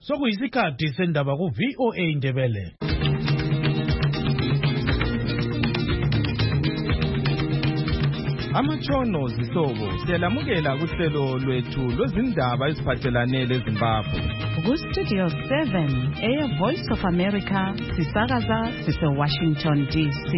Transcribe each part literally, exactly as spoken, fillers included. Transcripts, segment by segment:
sokuyisikhathi sendaba ku V O A Ndebele. Amatshono zihlobo siyalamukela kuhlelo lwethu lwezindaba eziphathelane leZimbabwe. Ku Studio seven, Air Voice of America, sisakaza sise Washington D C.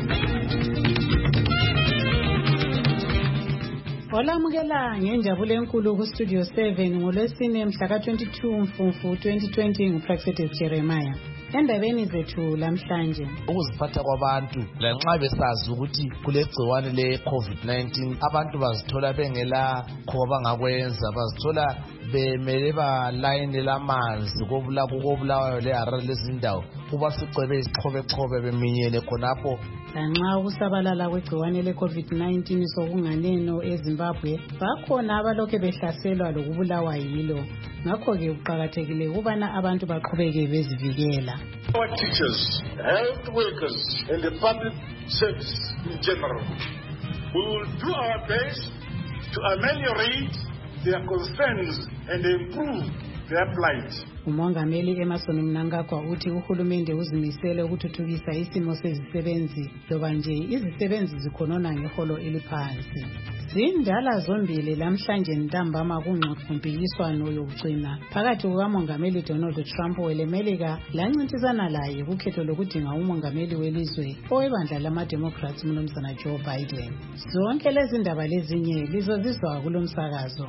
Olamukela ngenjabulo enkulu ku Studio seven ngolwesine mhla ka twenty-two Mfumfu twenty twenty nguProfessor Jeremiah. Endabeni zethu lamhlanje ukuziphatha kwabantu lanxa besazi ukuthi kulegciwane le COVID nineteen abantu bazithola bengela kho bangakwenza bazithola bemele ba line lamanzi kobula kokobulawayo le Harare lezindawo kuba sicebe isixhobe xhobe beminyene khonapho. Lanxa ukusabalala kwegciwane le COVID nineteen sokunganeno eZimbabwe bakhona abalokhe behlaselwa lokubulawa yilo. Ngakho ke uqhakathekile ukubana abantu baqhubeke bezivikela. Our teachers, health workers and the public service in general, we will do our best to ameliorate their concerns and improve their plight. Umongameli Emerson Mnangagwa uthi uhulumende uzimisele ukuthuthukisa isimo sezisebenzi loba nje izisebenzi zikhonona ngeholo eliphansi. Zindala zombili lamhlanje ntambama kungxoxompikiswano yokugcina phakathi kukamongameli Donald Trump welemelika lancintisana laye kukhetho lokudinga umongameli welizwe owebandla lama-Democrats uMnumzana Joe Biden. Zonke lezi ndaba lezinye lizozizwa kulomsakazo.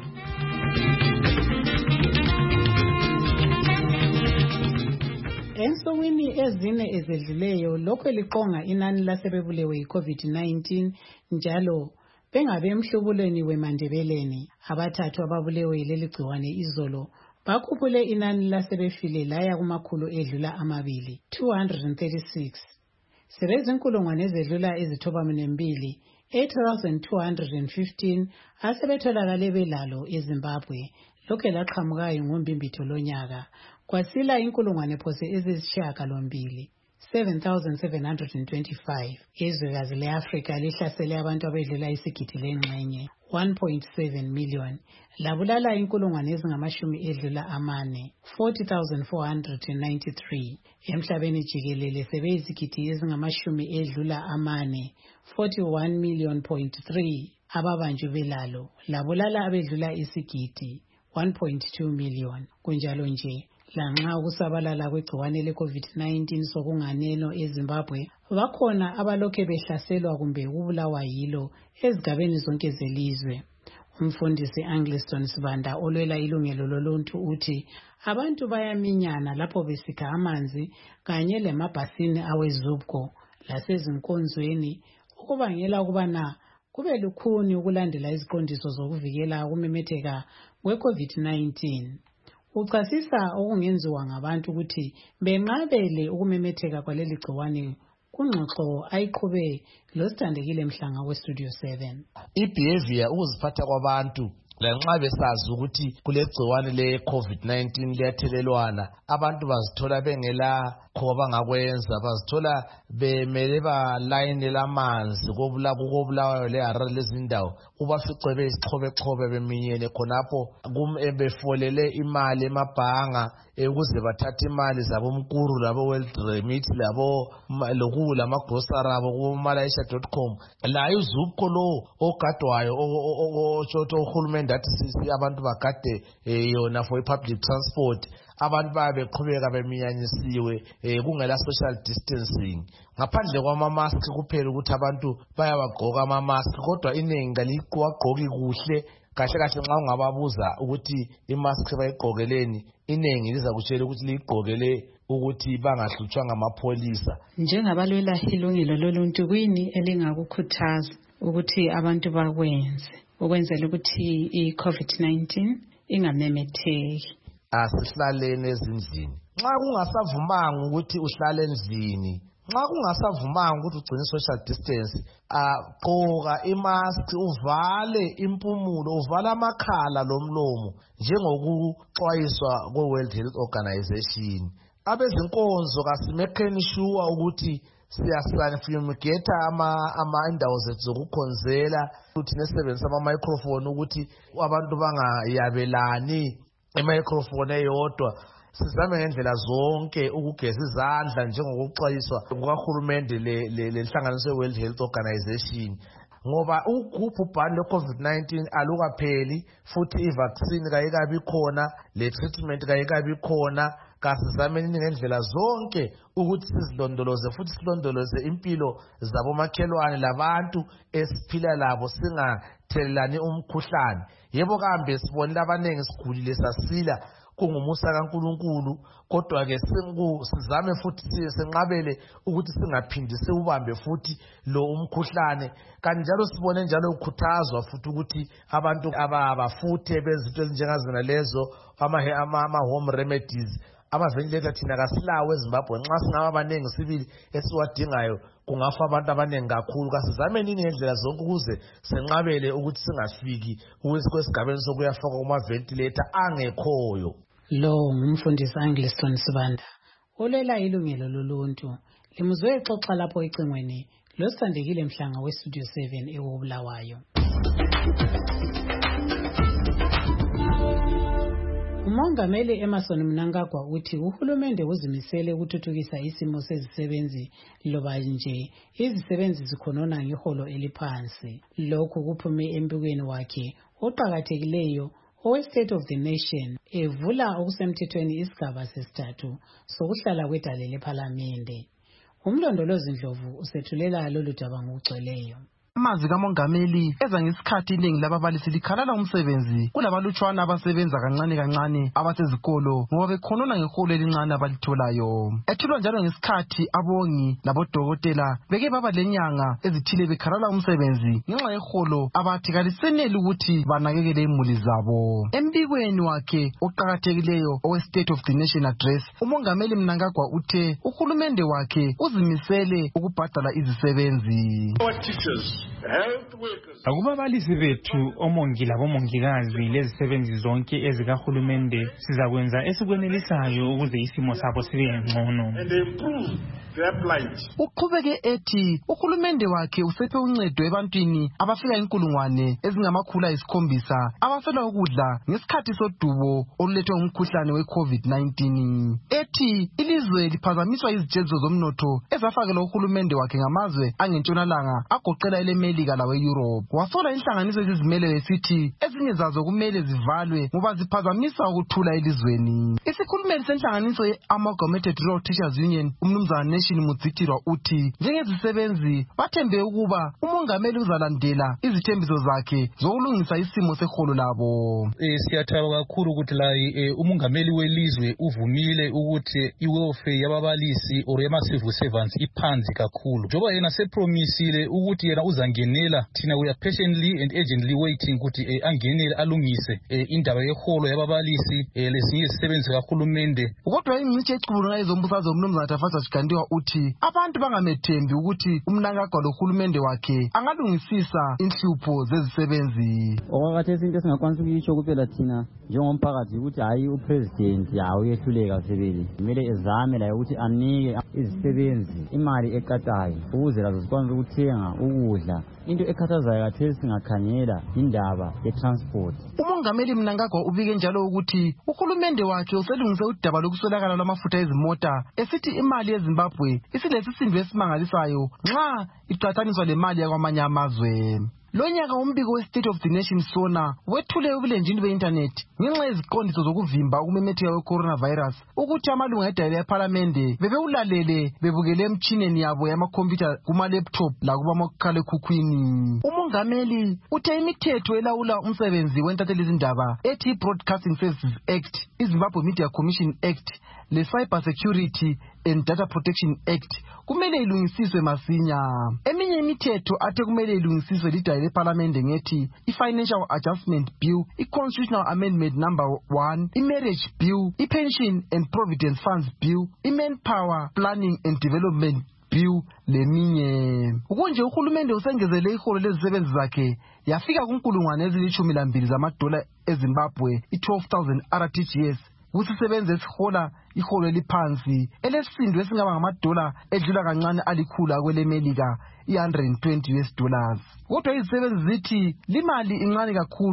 Ensukwini ezine ezedluleyo lokho liqonga inani lasebebulewe yi-COVID nineteen njalo bengabe emhlubulweni weMandebeleni. Abathathu ababulewe yileli gciwane izolo bakhuphule inani lasebefile laya kumakhulu edlula amabili two hundred thirty-six. Sebezinkulungwane ezedlula ezithoba mbili eight thousand two hundred fifteen asebetholakale belalo eZimbabwe lokho laqhamukayo ngombimbitho lonyaka. Kwasila inkulungwane phose ezisishiyagalombili seven thousand seven hundred twenty-five. Izwekazi le-Afrika lihlasele abantu abedlula isigidi lengxenye one point seven million. Labulala inkulungwane ezingamashumi edlula amane forty thousand four hundred ninety-three. Emhlabeni jikelele sebeyizigidi ezingamashumi edlula amane forty-one million point three ababanjwe belalo. Labulala abedlula isigidi one point two million. Kunjalo nje lanxa ukusabalala kwegciwane le-COVID nineteen sokunganeno eZimbabwe bakhona abalokhe behlaselwa kumbe ukubulawa yilo ezigabeni zonke zelizwe. Umfundisi Angliston Sibanda olwela ilungelo loluntu uthi abantu bayaminyana lapho besikha amanzi kanye lemabhasini awezubko lasezinkonzweni ukubangela ukubana kube lukhuni ukulandela iziqondiso zokuvikela ukumemetheka kwe-COVID nineteen. Uchasisa okungenziwa ngabantu ukuthi benqabele ukumemetheka kwaleli gciwane kungxoxo ayiqhube losithandekile Mhlanga we-Studio seven. I-behavior ukuziphatha kwabantu lanxa besazi ukuthi kulegciwane le-COVID nineteen liyathelelwana abantu bazithola bengela kho bangakwenza bazithola bemele ba line lamanzi kobula kokobulawayo le Harare lezindawo ubaficebe isixhobe xhobe beminyene khonapho befolele imali emabhanga ukuze bathathe imali zabo mkuru labo World Remit labo lokula amagrocery abo ku malaysia dot com la izupko lo ogadwayo ochoto uhulumende athi sisi abantu bagade yona for public transport abantu babe qhubeka beminyanyisiwe kungela social distancing ngaphandle kwama mask kuphela ukuthi abantu bayabagqoka ama mask kodwa iningi ngaliqwagqoki kuhle kahle kahle nxa ungababuza ukuthi imask bayigqokeleni iningi liza kutshela ukuthi ligqokele ukuthi bangahlutshwa ngamapholisa. Njengabalwela ilungelo loluntu kwini elingakukhuthaza ukuthi abantu bakwenze ukwenzela ukuthi i-COVID nineteen ingamemetheki? Asihlaleni ezindlini. Nxa kungasavumanga ukuthi uhlale endlini, nxa kungasavumanga ukuthi ugcine social distance, agqoka imask, uvale impumulo, uvale amakhala lomlomo njengokuxwayiswa kwe-World Health Organization. Abezinkonzo kasimekeni sure ukuthi siyasanfumigate ama ama indawo zethu zokukhonzela ukuthi nesebenzisa ama microphone ukuthi abantu bangayabelani i-microphone eyodwa sizame ngendlela zonke ukugeza izandla njengokuxwayiswa kukahulumende lenhlanganiso ye-World Health Organization, ngoba ubhubhane lwe-COVID nineteen alukapheli futhi i-vaccine kayikabi khona, le-treatment kayikabi khona. Kasizameni ngendlela zonke ukuthi sizilondoloze futhi silondoloze impilo zabomakhelwane labantu esiphila labo singathelelani umkhuhlane. Yebo kambe sibonile abanengi sigulile sasila kungumusa kaNkulunkulu, kodwa ke sizame futhi senqabele ukuthi singaphindi siubambe futhi lo umkhuhlane. Kanti njalo sibone njalo ukukhuthazwa futhi ukuthi abantu abafuthe bezinto ezinjengazona lezo ama home remedies, ama-ventilator thina kasilawo eZimbabwe. Nxa singaba abaningi sibili esiwadingayo kungafa abantu abaningi kakhulu. Kasizameni ngendlela zonke ukuze senqabele ukuthi singafiki kwesigabeni sokuyafakwa kuma-ventilator angekhoyo. Lo ngumfundisi Angliston Sibanda olela ilungelo loluntu. Limuzwe exoxa lapho ecingweni loSandekile Mhlanga weStudio seven eWobulawayo. Umongameli Emerson Mnangagwa uthi uhulumende uzimisele ukuthuthukisa isimo sezisebenzi loba nje izisebenzi zikhonona ngeholo eliphansi. Lokhu kuphume embikweni wakhe oqhakathekileyo owe-State of the Nation evula okusemthethweni isigaba sesithathu sokuhlala kwedale lephalamende. Umlondolozi Ndlovu usethulela lolu daba ngokugcweleyo. Amazwi kamongameli eza ngesikhathi iningi lababalisi likhalala umsebenzi kulabalutshwana abasebenza kancane kancane abasezikolo ngoba bekhonona ngeholo elincane abalitholayo. Ethulwa njalo ngesikhathi abongi labodokotela beke baba lenyanga ezithile bekhalala umsebenzi ngenxa yeholo abathi kaliseneli ukuthi banakekele imuli zabo. Embikweni wakhe oqhakathekileyo owe-State of the Nation Address, umongameli Mnangagwa uthe uhulumende wakhe uzimisele ukubhadala izisebenzi. Akubabalisi bethu, omongi labomongikazi lezisebenzi zonke ezikahulumende sizakwenza esikwenelisayo ukuze isimo sabo sibe ngcono. Uqhubeke ethi uhulumende wakhe usephe uncedo ebantwini abafika inkulungwane ezingamakhulu ayisikhombisa abaswela ukudla ngesikhathi sodubo olulethwe ngumkhuhlane we-COVID nineteen. Ethi ilizwe liphazamiswa izijezo zomnotho ezafakelwa uhulumende wakhe ngamazwe angentshonalanga agoqela elemelika lawe-Europe. Wasola inhlanganiso ezizimele esithi ezinye zazo kumele zivalwe ngoba ziphazamisa ukuthula elizweni. Isikhulumeli senhlanganiso ye-Amalgamated Rural Teachers Union umnumzana Nation Mudzitirwa uthi njengezisebenzi bathembe ukuba umongameli uzalandela izithembiso zakhe zokulungisa isimo seholo labo. Eh siyathaba kakhulu ukuthi la umongameli welizwe uvumile ukuthi iwelfare yababalisi or yama-civil servants iphansi kakhulu. Njoba yena sepromisile ukuthi yena uzangenela, thina we are patiently and urgently waiting ukuthi angenele alungise indaba yeholo yababalisi lezinye izisebenzi kahulumende. Kodwa ingcitshi ecubulunga ezombusazwe umnumzana Tafasa Chikandiwa uthi abantu bangamethembi ukuthi uMnangagwa lohulumende wakhe angalungisisa inhlupho zezisebenzi. Okwakhathesi into esingakwanisa ukuyisho kuphela thina njengomphakathi ukuthi hayi upresident uyehluleka usebenzi, kumele ezame la ukuthi anike izisebenzi imali eqatayo ukuze lazo zikwazi ukuthenga ukudla. Into ekhathazayo kathesi singakhangela indaba ye-transport. Umongameli Mnangagwa ubike njalo ukuthi uhulumende wakhe uselungise udaba lokuswelakala lwamafutha ezimota esithi imali yeZimbabwe isilesisindo esimangalisayo nxa iqhathaniswa lemali yakwamanye amazwe. Lo nyaka umbiko we-State of the Nation sona wethule ubulenjini be-internet ngenxa yeziqondiso zokuvimba ukumemetheka we-coronavirus ukuthi amalunga edale ephalamende bebewulalele bebukele emtshineni yabo yamakhompyutha kuma-laptop lakubamakhalekhukhwini. Umongameli uthe imithetho elawula umsebenzi wentatheli izindaba ethi Broadcasting Services Act, iZimbabwe Media Commission Act le-Cyber Security and Data Protection Act kumele ilungisiswe masinya. Eminye imithetho athe kumele ilungisiswe lidale lephalamende ngethi i-Financial Adjustment Bill, i-Constitutional Amendment number one, i-Marriage Bill, i-Pension and Providence Funds Bill, i-Manpower Planning and Development Bill leminye. Ukunje uhulumende usengezele iholo lezisebenzi zakhe yafika kunkulungwane ezilishumi lambili zamadola eZimbabwe, i-twelve thousand R T G S. Kusisebenza esihola iholo eliphansi elesisindo esingaba ngamadola edlula kancane alikhulu akwelemelika i-one hundred twenty U S dollars. Kodwa izisebenzi zithi limali incane kakhulu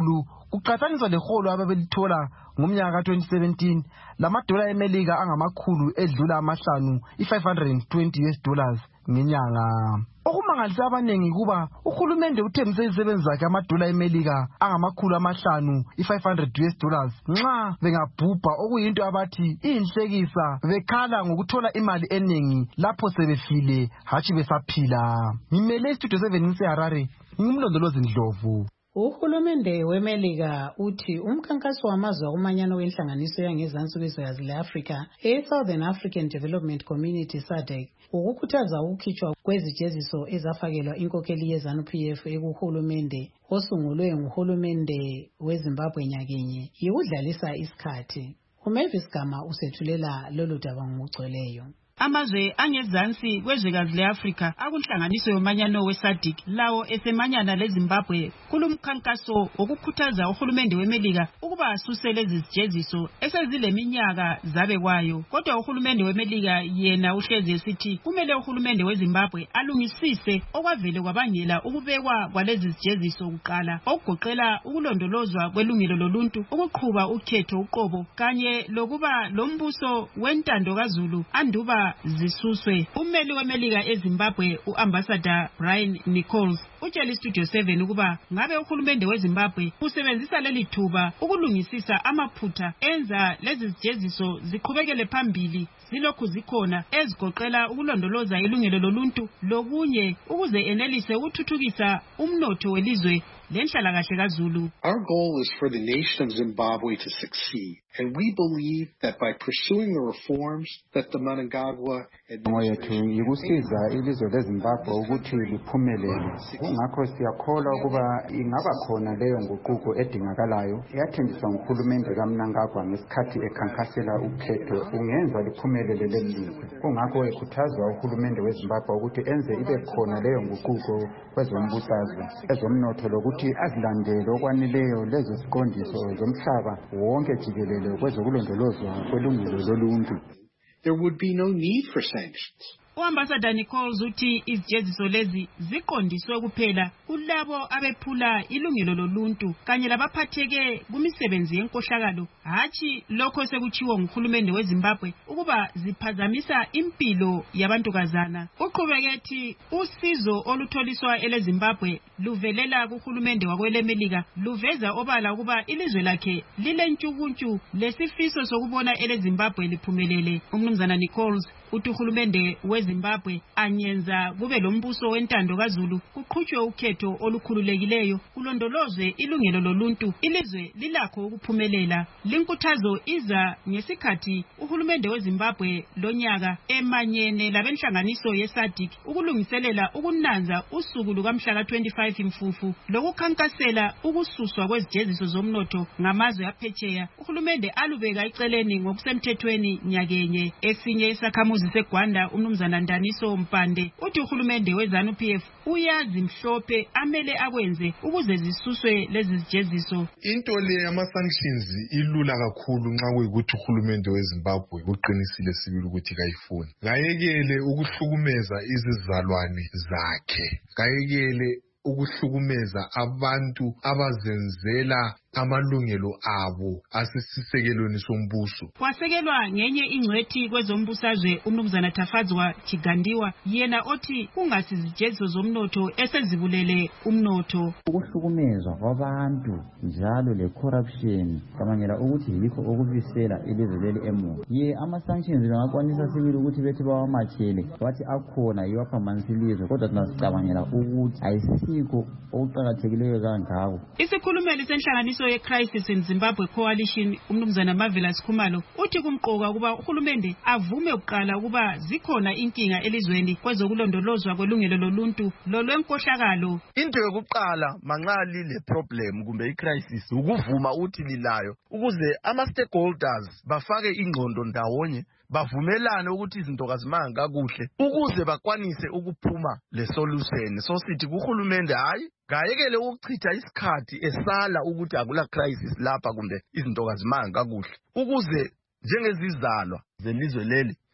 kuqhathaniswa leholo ababelithola ngomnyaka ka twenty seventeen lamadola emelika angamakhulu edlula amahlanu i-five hundred twenty U S dollars ngenyanga. Okumangalisa abanengi kuba uhulumende uthembise izisebenzi zakhe amadola emelika angamakhulu amahlanu i-five hundred U S dollars nxa bengabhubha, okuyinto abathi inhlekisa, bekhala ngokuthola imali eningi lapho sebefile hatshi besaphila. Ngimele istudio seven ngiseHarare, ngimlondolozi Ndlovu. Uhulumende weMelika uthi umkhankaso wamazwe akumanyano wenhlanganiso yangezansi kwezwekazi le-Afrika e-Southern African Development Community S A D C ukukhuthaza ukukhitshwa kwezijeziso ezafakelwa inkokheli ye-ZANU P F ekuhulumende osungulwe nguhulumende weZimbabwe nyakenye yikudlalisa isikhathi. uMavis Gama usethulela lolu daba ngokugcweleyo. Amazwe angezansi kwezwekazi le-Afrika akunhlanganiso yomanyano we-S A D C lawo esemanyana leZimbabwe kulumkhankaso wokukhuthaza uhulumende weMelika ukuba asuse lezi zijeziso esezileminyaka zabekwayo. Kodwa uhulumende weMelika yena uhlezi esithi kumele uhulumende weZimbabwe alungisise okwavele kwabangela ukubekwa kwalezi zijeziso kuqala, okugoqela ukulondolozwa kwelungelo loluntu, ukuqhuba ukhetho uqobo kanye lokuba lombuso wentando kaZulu anduba zisuswe. Ummeli weMelika eZimbabwe uAmbassador Brian Nichols utshela iStudio seven ukuba ngabe uhulumende weZimbabwe usebenzisa leli thuba ukulungisisa amaphutha enza lezi zijeziso ziqhubekele phambili zilokhu zikhona, ezigoqela ukulondoloza ilungelo loluntu lokunye ukuze enelise ukuthuthukisa umnotho welizwe lenhlalakahle kaZulu. Our goal is for the nation of Zimbabwe to succeed, and we believe that by pursuing the reforms that the Mnangagwa administration yikusiza ilizwe leZimbabwe ukuthi liphumelele. Ngakho siyakholwa ukuba ingaba khona leyo nguquko edingakalayo eyathenjiswa nguhulumende kaMnangagwa ngesikhathi ekhankasela ukhetho ungenza liphumelele leli lizwe. Kungakho ekhuthazwa uhulumende weZimbabwe ukuthi enze ibe khona leyo nguquko kwezombusazwe, ezomnotho lokuthi azilandele okwaneleyo lezo ziqondiso zomhlaba wonke jikelele kwezokulondolozwa kwelungelo loluntu. There would be no need for sanctions. uAmbassador Nichols uthi izijeziso lezi ziqondiswe kuphela kulabo abephula ilungelo loluntu kanye labaphatheke kumisebenzi yenkohlakalo, hatshi lokho sekuchiwo nguhulumende weZimbabwe ukuba ziphazamisa impilo yabantukazana. Uqhubeke usizo olutholiswa eleZimbabwe luvelela kuhulumende wakwelemelika luveza obala ukuba ilizwe lakhe lilentshukuntshu lesifiso sokubona eleZimbabwe liphumelele. Umnumzana Nichols uthi uhulumende weZimbabwe anyenza kube lombuso wentando kaZulu, kuqhutshwe ukhetho olukhululekileyo, kulondolozwe ilungelo loluntu, ilizwe lilakho ukuphumelela. Linkuthazo iza ngesikhathi uhulumende weZimbabwe lonyaka emanyene labenhlanganiso ye-S A D C ukulungiselela ukunanza usuku lukamhla ka twenty-five Mfufu lokukhankasela ukususwa kwezijeziso zomnotho ngamazwe aphetsheya. Uhulumende alubeka eceleni ngokusemthethweni nyakenye. Esinye isakhamuzi seGwanda umnumzana Ndaniso Mpande uthi uhulumende weZANU P F uyazi mhlophe amele akwenze ukuze zisuswe lezi zijeziso. Into le ama sanctions ilula kakhulu nxa kuyikuthi uhulumende weZimbabwe uqinisile sibili ukuthi kayifuni. Kayekele ukuhlukumeza izizalwane zakhe. Kayekele ukuhlukumeza abantu abazenzela amalungelo abo asesisekelweni sombuso. Kwasekelwa ngenye ingcwethi kwezombusazwe umnumzana Thafadzwa Chigandiwa yena othi kungasizijeziso zomnotho esezibulele umnotho. Ukuhlukumezwa kwabantu njalo le corruption kamanyela ukuthi yikho okubisela ilizwe leli emuva. Ye ama sanctions bangakwanisa sibili ukuthi bethi bawamachele bathi akhona yiwaphamanisa ilizwe, kodwa tunasicabangela ukuthi ayisikho okuqakathekileyo kangako. Isikhulumeli senhlanganiso ye-Crisis in Zimbabwe Coalition umnumzana Marvelous Khumalo uthi kumqoka kuba uhulumende avume ukuqala ukuba zikhona inkinga elizweni kwezokulondolozwa kwelungelo loluntu lolwenkohlakalo. Into yokuqala manqali le problem kumbe i-crisis ukuvuma uthi lilayo ukuze ama stakeholders bafake ingqondo ndawonye bavumelane ukuthi izinto kazimanga kakuhle ukuze bakwanise ukuphuma le solution. So sithi kuhulumende hayi kayekele ukuchitha isikhathi esala ukuthi akula crisis lapha kumbe izinto kazimanga kakuhle ukuze njengezizalwa zelizwe leli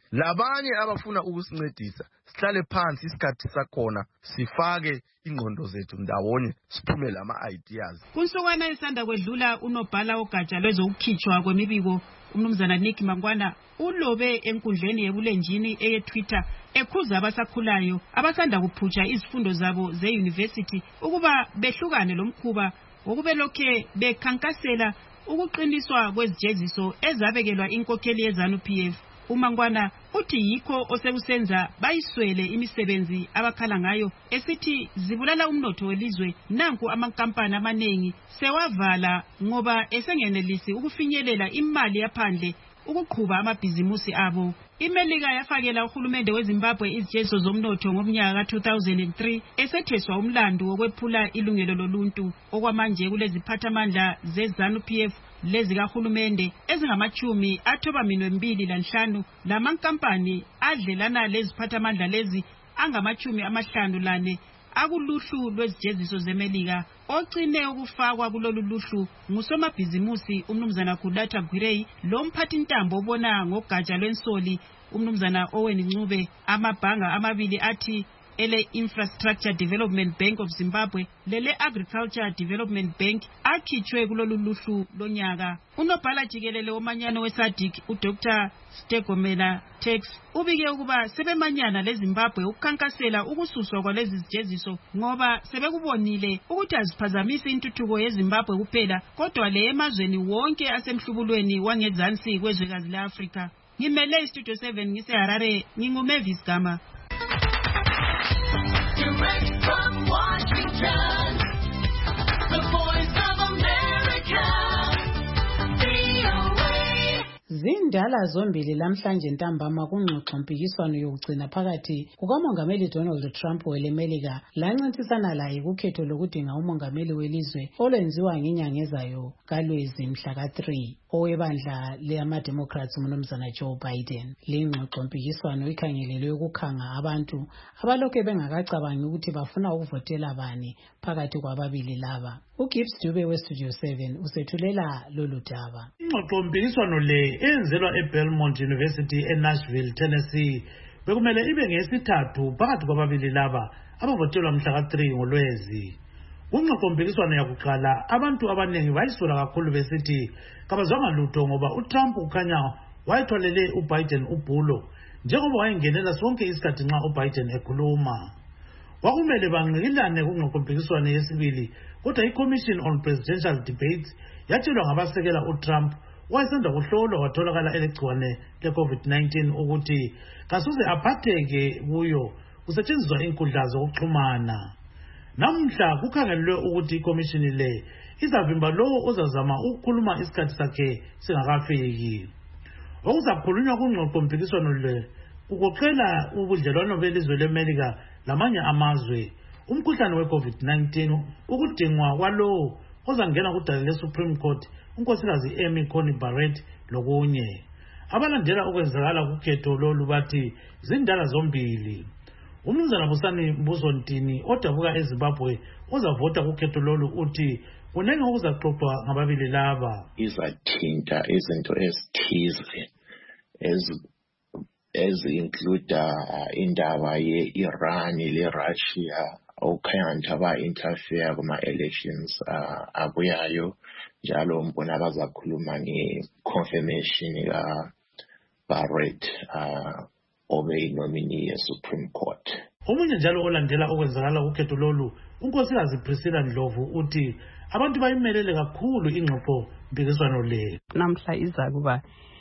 labanye abafuna ukusincedisa sihlale phansi isikhathi sakhona sifake ingqondo zethu ndawonye siphume lama ideas. Kunsukwana isanda kwedlula unobhala ogatsha lwezokukhitshwa kwemibiko umnumzana Nick Mangwana ulobe enkundleni yebulenjini eye Twitter ekhuza abasakhulayo abasanda kuphutsha izifundo zabo ze-university ukuba behlukane lomkhuba wokubelokhe bekhankasela ukuqiniswa kwezijeziso ezabekelwa inkokheli yeZANU P F. uMangwana uthi yikho osekusenza bayiswele imisebenzi abakhala ngayo esithi zibulala umnotho welizwe. Nanku amankampani amanengi sewavala ngoba esengenelisi ukufinyelela imali yaphandle ukuqhuba amabhizimusi abo. IMelika yafakela uhulumende weZimbabwe izijeziso zomnotho ngomnyaka ka two thousand three esetheswa umlando wokwephula ilungelo loluntu. Okwamanje kuleziphathamandla zeZANU P F lezikahulumende ezingamachumi athoba minwe mbili lanhlanu lamankampani adlelana leziphathamandla lezi angamachumi amahlanu lane akuluhlu lwezijeziso zeMelika. Ocine ukufakwa kulolu luhlu ngusomabhizimusi umnumzana Kudatha Gwirei lomphathi ntambo obona ngogatsha lwensoli umnumzana Owen Ncube. Amabhanga amabili athi ele Infrastructure Development Bank of Zimbabwe lele Agriculture Development Bank akhitshwe kulolu luhlu lonyaka. Unobhala jikelele womanyano weSADC uDr Stegomena Tax ubike ukuba sebemanyana leZimbabwe ukukhankasela ukususwa kwalezi zijeziso ngoba sebekubonile ukuthi aziphazamisi intuthuko yeZimbabwe kuphela kodwa le emazweni wonke asemhlubulweni wangezansi kwezwekazi leAfrika. Ngimele iStudio seven ngiseHarare, nginguMavis Gama. Direct from Washington, the voice of America, V O A. Zindala zombili lamhlanje ntambama kungxoxo mpikiswano yokugcina phakathi kukamongameli Donald Trump welemelika lancintisana laye kukhetho lokudinga umongameli welizwe olwenziwa ngenyanga ezayo kaLwezi mhla ka three owebandla lama-Democrats umnumzana Joe Biden. Lengxoxo mpikiswano ikhangelelwe ukukhanga abantu abalokhe bengakacabangi ukuthi bafuna ukuvotela bani phakathi kwababili laba. uGibbs Dube weStudio seven usethulela lolu daba. Ingxoxo mpikiswano le enzelwa eBelmont University eNashville, Tennessee bekumele ibe ngesithathu phakathi kwababili laba abavotelwa mhla ka three ngoLwezi. Kungxoxo mpikiswano yakuqala abantu abaningi bayisola kakhulu besithi kabazwanga lutho ngoba uTrump ukhanya wayethwalele uBiden ubhulo njengoba wayengenela sonke isikhathi nxa uBiden ekhuluma. Kwakumele banqikilane kungxoxo mpikiswano yesibili kodwa iCommission on Presidential Debates yatshelwa ngabasekela uTrump wayesanda kuhlolwa watholakala elegciwane leCovid nineteen ukuthi kasuze aphatheke kuyo kusetshenziswa inkundla zokuxhumana. Namhla kukhangelelwe ukuthi iCommission le izavimba lowo ozazama ukukhuluma isikhathi sakhe singakafiki. Okuzakhulunywa kungxoxo mpikiswano le kugoqela ubudlelwano belizwe leMelika lamanye amazwe, umkhuhlane weCovid nineteen, ukudingwa kwalowo ozangena kudala leSupreme Court unkosikazi Amy Coney Barrett lokunye. Abalandela okwenzakala kukhetho lolu bathi zindala zombili. Umnumzana Busani Mbusontini odabuka eZimbabwe ozavota kukhetho lolu uthi kunenge okuzaxoxwa ngababili laba. Izathinta izinto ezithize ez ezincluda indaba ye-Iran le-Russia okukhanya aba-interfere kuma-elections abuyayo njalo mbona bazakhuluma nge-confirmation ka-Barrett obe yi-nominee ye-Supreme Court. Omunye njalo olandela okwenzakala kukhetho lolu unkosikazi Priscilla Ndlovu uthi abantu bayimelele kakhulu ingxoxo mpikiswano le. Namhla iza kuba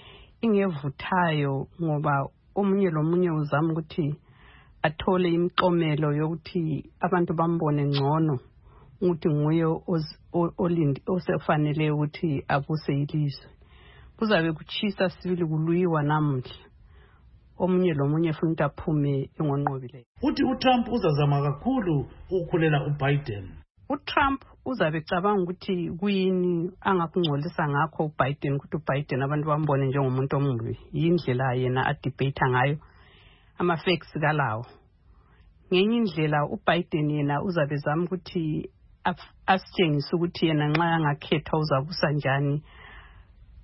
ingevuthayo ngoba omunye lomunye uzama ukuthi athole imiqomelo yokuthi abantu bambone ngcono ukuthi nguye olindi osefanele ukuthi abuse ilizwe. Kuzabe kuchisa sibili kuluyiwa namhla. Omunye lomunye futhi aphume engonqobile. Uthi uTrump uzazama kakhulu ukukhulela uBiden. uTrump uzabe cabanga ukuthi kuyini angakungcolisa ngakho uBiden ukuthi uBiden abantu bambone njengomuntu omubi. Yindlela yena adebate ngayo ama facts kalawo. Ngenye indlela uBiden yena uzabe zama ukuthi asitshengise ukuthi yena nxa angakhetha uzabusa njani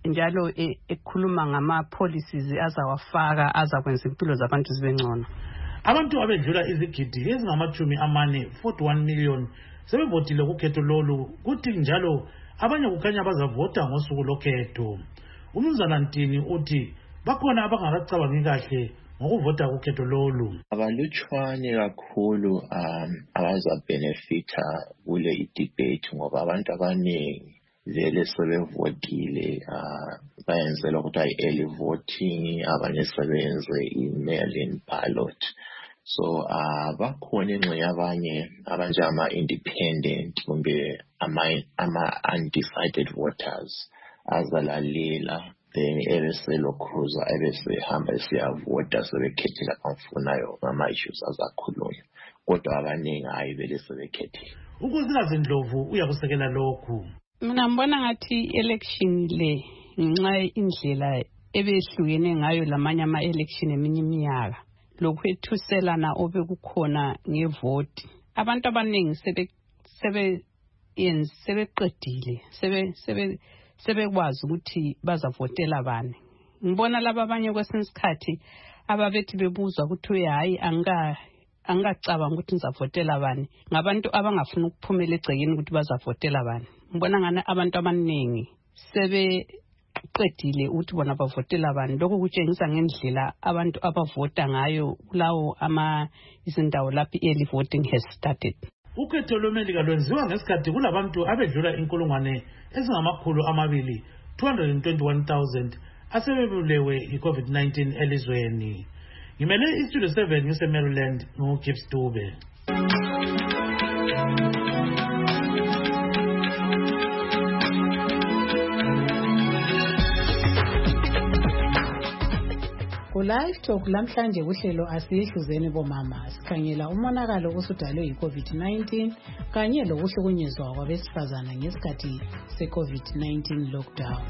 njalo ekhuluma ngama policies azawafaka azakwenza impilo zabantu zibe ngcono. Abantu abedlula izigidi ezingamachumi amane forty-one million sebevotile kukhetho lolu, kuthi njalo abanye kukhanya bazavota ngosuku lokhetho. Umnumzana Ntini uthi bakhona abangakacabangi kahle ngokuvota kukhetho lolu. Abalutshwane kakhulu um abazabenefita kule debate ngoba abantu abaningi vele sebevotile uh bayenzela ukuthi ay-early voting, abanye sebenze i-mail-in ballot. So uh bakhona ingxenye abanye abanjama-independent kumbe ama-undecided voters azalalela then ebeselokhuza ebesehamba esiyavota sebekhethela abamfunayo ngama-issues azakhulunywa, kodwa abaningi hayi vele sebekhethile. Ukuzikazi Ndlovu uyakusekela lokhu. Mina ngibona ngathi election le ngenxa indlela ebehlukene ngayo lamanye ama-election eminye iminyaka, lokhu ethuselana obekukhona ngevoti, abantu abaningi sebe sebe yenzi sebeqedile sebe sebe sebekwazi ukuthi bazavotela bani. Ngibona laba abanye kwesinye isikhathi ababethi bebuzwa ukuthi hayi anga angacabanga ukuthi ngizavotela bani, ngabantu abangafuna ukuphumela egcekeni ukuthi bazavotela bani. Ngibona ngana abantu abaningi sebe qedile ukuthi bona bavotela bani. Lokho kutshengisa ngendlela abantu abavota ngayo kulawo ama izindawo lapho early voting has started. Ukhetho lweMelika lwenziwa ngesikhathi kulabantu abedlula inkulungwane ezingamakhulu amabili two hundred twenty-one thousand asebebulewe i-COVID nineteen elizweni. Ngimele iStudio seven ngise-Maryland ngoGibbs Dube. Live Talk lamhlanje kuhlelo asihluzeni bomama sikhangela umonakalo osudalwe yi-COVID nineteen kanye lokuhlukunyezwa kwabesifazana ngesikhathi se-COVID nineteen lockdown.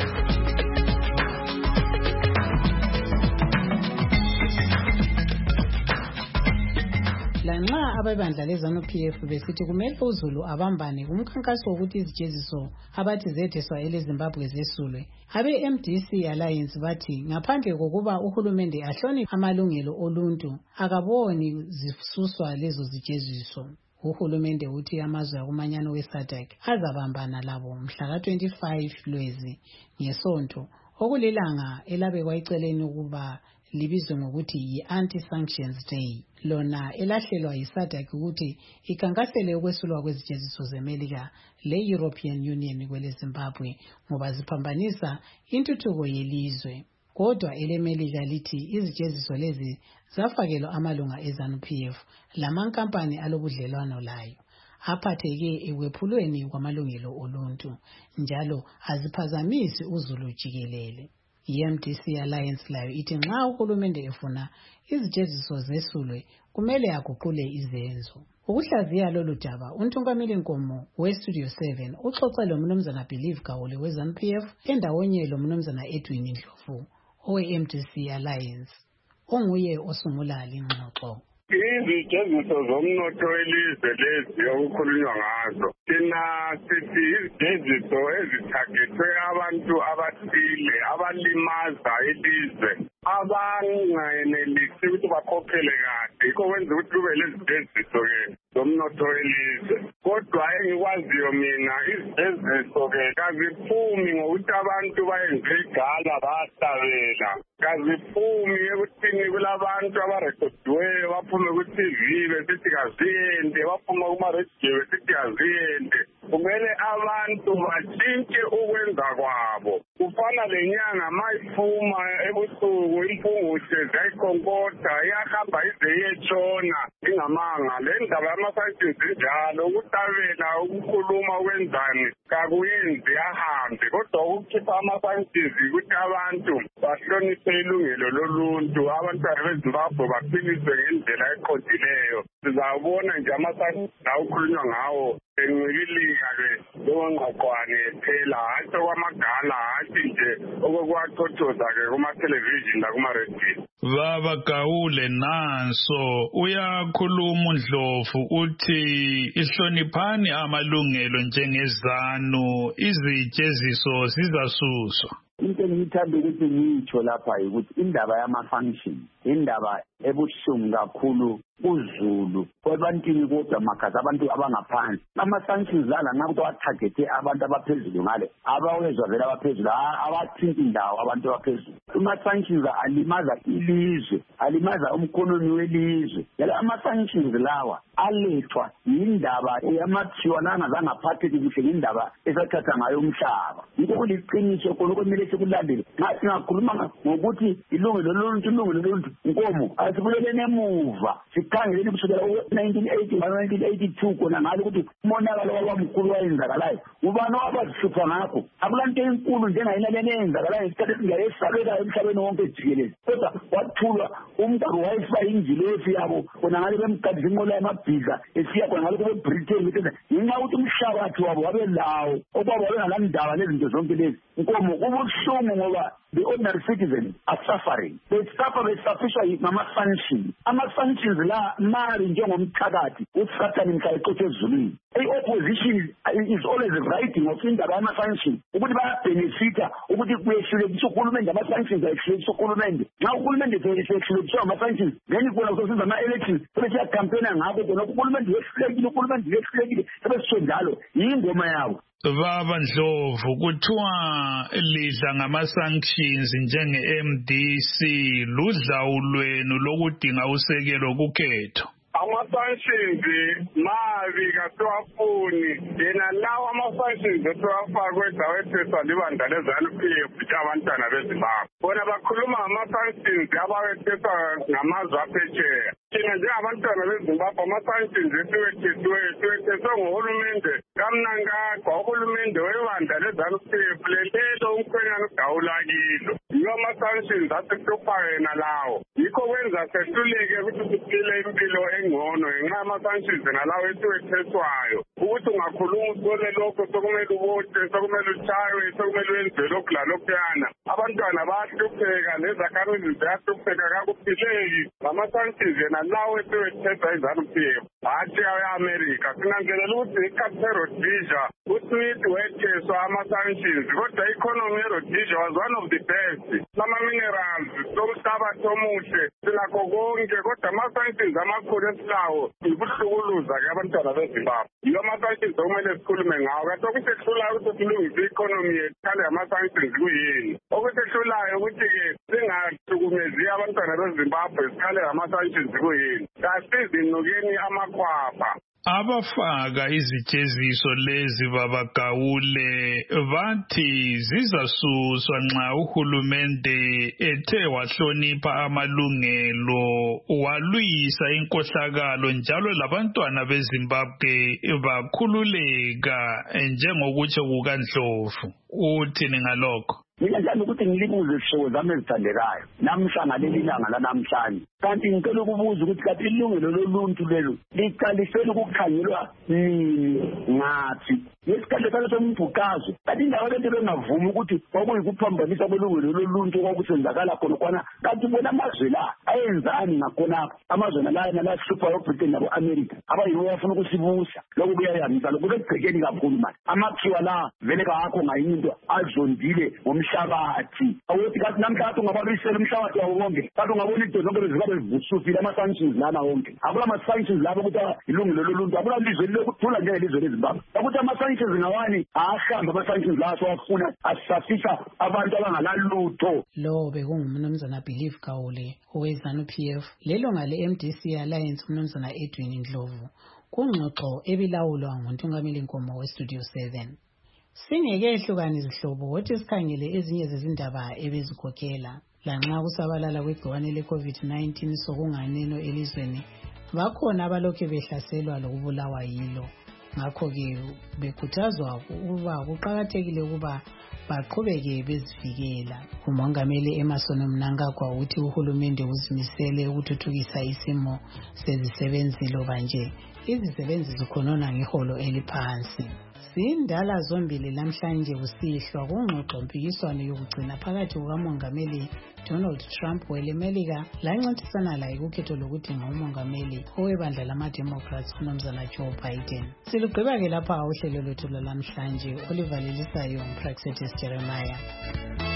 Lanxa abebandla leZanu-P F besithi kumele uZulu abambane kumkhankaso wokuthi izijeziso abathi zetheswa eleZimbabwe zesulwe, abe-M D C Alliance bathi ngaphandle kokuba uhulumende ahloniphe amalungelo oluntu akaboni zisuswa lezo zijeziso. Uhulumende uthi amazwe akumanyano we-SADC azabambana labo mhla ka twenty-five Lwezi ngesonto, okulilanga elabekwa eceleni ukuba libizwe ngokuthi yi-Anti-Sanctions Day, lona elahlelwa yi-SADC ukuthi ikhankasele ukwesulwa kwezijeziso zeMelika le-European Union kwele Zimbabwe ngoba ziphambanisa intuthuko yelizwe. Kodwa eleMelika lithi izijeziso lezi zafakelwa amalunga eZanu-P F lamankampani alobudlelwano layo aphatheke ekwephulweni kwamalungelo oluntu, njalo aziphazamisi uZulu jikelele. I-M D C Alliance layo ithi nxa uhulumende efuna izijeziso zesulwe kumele aguqule izenzo. Ukuhlaziya lolu daba, uNtungameli Nkomo weStudio seven uxoxe lomnumzana Believe Gawule weZanu-P F endawonye lomnumzana Edwin Ndlovu owe-M D C Alliance onguye osungula lengxoxo. Izijeziso zomnotho welizwe lezi okukhulunywa ngazo, thina sithi izijeziso ezithagethwe abantu abathile abalimaza ilizwe abangayenelisi ukuthi bakhokhele kahle, yikho kwenza ukuthi kube lezijeziso-ke zomnotho welizwe. Kodwa engikwaziyo mina izijeziso-ke kaziphumi ngokuthi abantu bayenze igala bahlabela, kaziphumi ekuthini kulabantu abarekhodiweyo baphume ku-T V besithi kaziyende, baphume kuma-radio besithi kaziyende. Kumele abantu batshintshe ukwenza kwabo. Kufana lenyanga mayiphuma ebusuku impungushe ziyayikhonkotha iyahamba ize iyetshona ingamanga. Le ndaba yama-sanctions njalo, ukutabela ukukhuluma ukwenzani kakuyenzi ahambe, kodwa ukukhipha ama-sanctions ukuthi abantu bahloniphe ilungelo loluntu, abantwana beZimbabwe baphiliswe ngendlela eqondileyo. Sizawubona nje ama-sanctions awukhulunywa ngawo encibilika-ke lokongqoqwane phela, hatshi okwamagala, hatshi nje okokuwachothoza-ke kuma-television lakuma-radio. Baba Gawule nanso uyakhuluma uNdlovu uthi ihloniphani amalungelo njengezanu, izijeziso zizasuswa. into engiyithanda ukuthi ngiyitsho lapha ukuthi indaba yama-function indaba ebuhlungu kakhulu kuzulu kwebantwini kodwa makazi abantu abangaphansi ama-sanctions ala nxa kuthi awathagete abantu abaphezulu ngale abawezwa vele abaphezulu abathinti indawo abantu abaphezulu ama-sanctions alimaza ilizwe alimaza umkhonomi welizwe yala ama-sanctions lawa alethwa yindaba yamathiwa nangazange aphatheke kuhle ngendaba esathatha ngayo umhlaba yikho kuliqiniso khona okumele sikulandele nxa singakhuluma ngokuthi ilungelo loluntu ilungelo loluntu nkomo asibuyeleni emuva sikhangeleni kusukela nineteen eighty nineteen eighty-two khona ngalo ukuthi umonakalo wabamkhulu wayenzakalayo ubani wabazihlupha ngakho akulanto enkulu njengayinaleni eyenzakalayo isikhathi esingayesabekayo emhlabeni wonke jikelele kodwa wathulwa umqulu wayesiba injilosi yabo khona ngale bemgadisa inqola yamabhiza esiya khona ngalo kube Britain ukuthi ngenxa ukuthi umhlabathi wabo wabe lawo okwabo wabengalandaba lezinto zonke lezi nkomo kubuhlungu ngoba the ordinary citizens are suffering. They suffer besufficiently ngama-sanctions. Ama-sanctions la mali njengomthakathi usathani mhla eqothe ezulwini. I-opposition is always writing of indaba yama-sanctions ukuthi bayabenefita ukuthi kuyehlulekisa uhulumende ama-sanctions ayehlulekisa uhulumende. Nxa uhulumende seyehlulekiswa ngama-sanctions then kona kuzosenza ama-elections sebe siyakhampena ngakho khona uhulumende wehlulekile uhulumende wehlulekile sebesitsho njalo yingoma yabo. Baba Ndlovu kuthiwa lidla ngama-sanctions njenge-M D C ludlawulwenu lokudinga usekelo kukhetho. Ama-sanctions mabi kasiwafuni yena lawo ama-sanctions esiwafakwe dawetheswa libandla le-ZANU-P F ukuthi abantwana bezimbabwe bona bakhuluma ngama-sanctions abawetheswa ngamazwe aphesheya thina njengabantwana bezimbabwe ama-sanctions esiwethesiweyo siwetheswe nguhulumende kamnankagwa uhulumende webandla le-ZANU-P F lelelo umkhwenyana ugawula kilo yiwo ama-sanctions asihlupha yena lawo yikho kwenza sehluleke ukuthi siphile impilo engcono ngenxa yama-sanctions nalawo esiwetheswayo ukuthi ungakhuluma usole lokho sokumele ubote sokumele utshaywe sokumele wenziwe lokhu lalokhuyana abantwana bayahlupheka nezakhamizi ziyahlupheka kakuphileki ngama-sanctions yena lawo esiwetheswa i-ZANU-P F hathi awe-Amerika sinanzelela ukuthi isikhathi se-Rhodesia uSmith wetheswa ama-sanctions kodwa i-economy ye-Rhodesia was one of the best sama-minerals somhlabathi omuhle sinakho konke kodwa ama-sanctions amakhulu esilawo yikuhlukuluza-ke abantwana bezimbabwe yiwo ama-sanctions okumele sikhulume ngawo kanti okusehlulayo ukuthi silungise i-economy yethu khale ama-sanctions kuyini okusehlulayo ukuthi-ke singahlukumezi abantwana bezimbabwe sikhale ngama-sanctions kuyini kasizinukeni amakhwapha. Abafaka izijeziso lezi babagawule bathi zizasuswa nxa uhulumende ethe wahlonipha amalungelo walwisa inkohlakalo njalo labantwana beZimbabwe bakhululeka njengokutsho kukaNdlovu. Uthini ngalokho? Mina njalo ukuthi ngilibuze isihlobo zami ezithandekayo namhla ngaleli langa lanamhlanje kanti ngicela ukubuza ukuthi kanti ilungelo loluntu lelo liqalisele ukukhangelwa nini ngathi yesikhathi sakho sombhuqazo kanti indawo lento bengavumi ukuthi kwakuyikuphambanisa kwelungelo loluntu kwakusenzakala khona kwana kanti bona amazwe la ayenzani ngakhonapho amazwe la nalahluphayo Britain nabo-America abayiwo bafuna ukusibusa lokhu kuyayamisa lokhu bekugcekeni kakhulu manje amakhiwa la vele kakho ngayinye into azondile ngomhlabathi awuthi kathi namhlanje ungababisela umhlabathi wawo wonke kanti ungabona into zonke bezibabe zivusufile ama-sanctions lana wonke akula ma-sanctions lapho ukuthi ilungelo loluntu akula lizwe lilokuthula njengelizwe leZimbabwe ukuthi ama-sanctions ngawani ahamba ama-sanctions la asiwafuna asisafisa abantu abangalalutho. Lo bekungumnumzana Believe Gawule owe-ZANU-P F lelunga le-M D C Alliance umnumzana Edwin Ndlovu kungxoxo ebilawulwa nguNtungameli Nkomo we-Studio seven. Singekehlukani izihlobo wothi sikhangele ezinye zezindaba ebezikhokhela lanxa kusabalala kwegciwane le-COVID nineteen sokunganeno elizweni bakhona abalokhu behlaselwa lokubulawa yilo ngakho-ke bekhuthazwa ukuba kuqakathekile ukuba baqhubeke bezivikela. Umongameli Emerson Mnangagwa uthi uhulumende uzimisele ukuthuthukisa isimo sezisebenzi loba nje izisebenzi zikhonona ngeholo eliphansi. Zindala zombili namhlanje kusihlwa kungxoxo mpikiswano yokugcina phakathi kukamongameli Donald Trump welemelika lancintisana laye kukhetho lokudinga umongameli owebandla lama-Democrats uMnumzana Joe Biden. Silugqiba ke lapha uhlelo lwethu lwalamhlanje olivalisayo nguPraxetis Jeremiah.